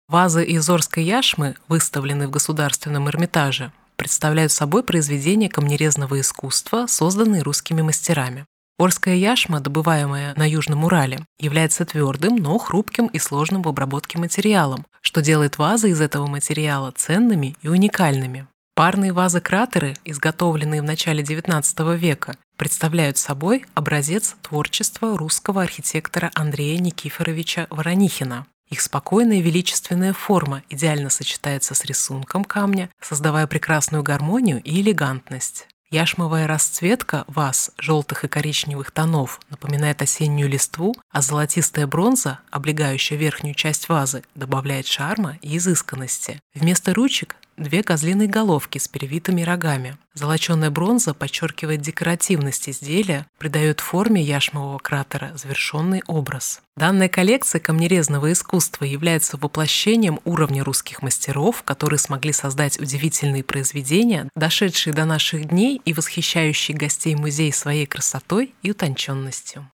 Вазы из Орской яшмы, выставленные в Государственном Эрмитаже, представляют собой произведения камнерезного искусства, созданные русскими мастерами. Орская яшма, добываемая на Южном Урале, является твердым, но хрупким и сложным в обработке материалом, что делает вазы из этого материала ценными и уникальными. Парные вазы-кратеры, изготовленные в начале XIX века, представляют собой образец творчества русского архитектора Андрея Никифоровича Воронихина. Их спокойная и величественная форма идеально сочетается с рисунком камня, создавая прекрасную гармонию и элегантность. Яшмовая расцветка ваз желтых и коричневых тонов напоминает осеннюю листву, а золотистая бронза, облегающая верхнюю часть вазы, добавляет шарма и изысканности. Вместо ручек – 2 козлиные головки с перевитыми рогами. Золоченая бронза подчеркивает декоративность изделия, придает форме яшмового кратера завершенный образ. Данная коллекция камнерезного искусства является воплощением уровня русских мастеров, которые смогли создать удивительные произведения, дошедшие до наших дней и восхищающие гостей музея своей красотой и утонченностью.